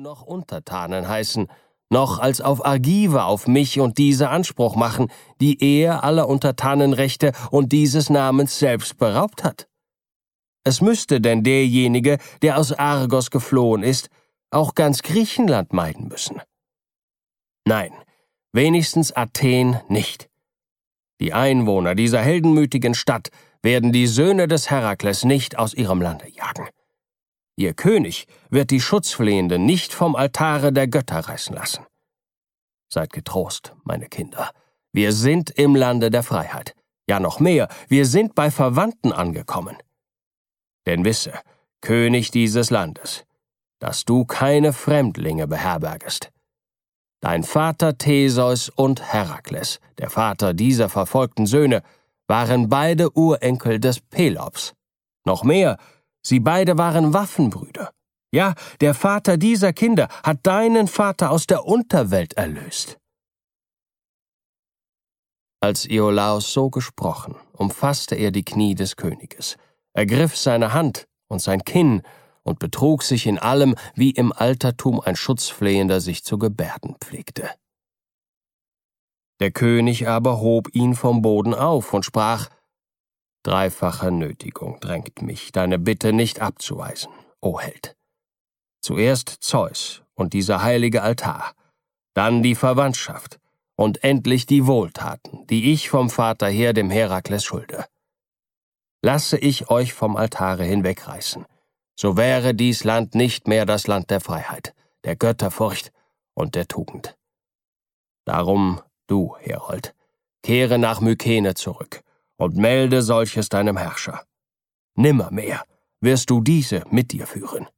noch Untertanen heißen, noch als auf Argive auf mich und diese Anspruch machen, die er aller Untertanenrechte und dieses Namens selbst beraubt hat? Es müsste denn derjenige, der aus Argos geflohen ist, auch ganz Griechenland meiden müssen. Nein, wenigstens Athen nicht. Die Einwohner dieser heldenmütigen Stadt werden die Söhne des Herakles nicht aus ihrem Lande jagen. Ihr König wird die Schutzflehenden nicht vom Altare der Götter reißen lassen. Seid getrost, meine Kinder, wir sind im Lande der Freiheit. Ja, noch mehr, wir sind bei Verwandten angekommen. Denn wisse, König dieses Landes, dass du keine Fremdlinge beherbergest. Dein Vater Theseus und Herakles, der Vater dieser verfolgten Söhne, waren beide Urenkel des Pelops. Noch mehr, sie beide waren Waffenbrüder. Ja, der Vater dieser Kinder hat deinen Vater aus der Unterwelt erlöst. Als Iolaos so gesprochen, umfasste er die Knie des Königes, ergriff seine Hand und sein Kinn und betrug sich in allem, wie im Altertum ein Schutzflehender sich zu gebärden pflegte. Der König aber hob ihn vom Boden auf und sprach: »Dreifache Nötigung drängt mich, deine Bitte nicht abzuweisen, o Held. Zuerst Zeus und dieser heilige Altar, dann die Verwandtschaft und endlich die Wohltaten, die ich vom Vater her dem Herakles schulde. Lasse ich euch vom Altare hinwegreißen, so wäre dies Land nicht mehr das Land der Freiheit, der Götterfurcht und der Tugend. Darum, du, Herold, kehre nach Mykene zurück und melde solches deinem Herrscher. Nimmermehr wirst du diese mit dir führen.«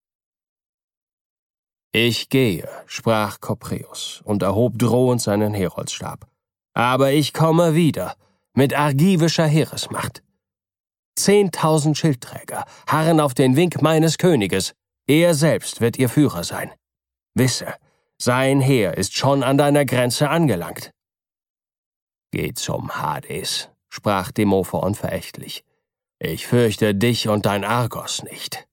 »Ich gehe«, sprach Kopreus und erhob drohend seinen Heroldstab. »Aber ich komme wieder, mit argivischer Heeresmacht. 10.000 Schildträger harren auf den Wink meines Königes, er selbst wird ihr Führer sein. Wisse, sein Heer ist schon an deiner Grenze angelangt.« »Geh zum Hades«, sprach Demophoon verächtlich. »Ich fürchte dich und dein Argos nicht.«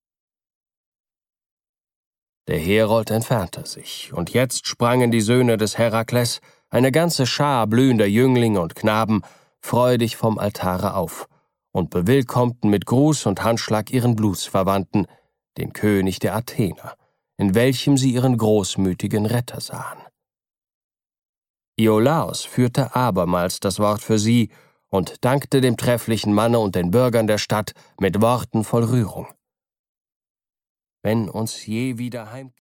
Der Herold entfernte sich, und jetzt sprangen die Söhne des Herakles, eine ganze Schar blühender Jünglinge und Knaben, freudig vom Altare auf und bewillkommten mit Gruß und Handschlag ihren Blutsverwandten, den König der Athener, in welchem sie ihren großmütigen Retter sahen. Iolaos führte abermals das Wort für sie und dankte dem trefflichen Manne und den Bürgern der Stadt mit Worten voll Rührung. »Wenn uns je wieder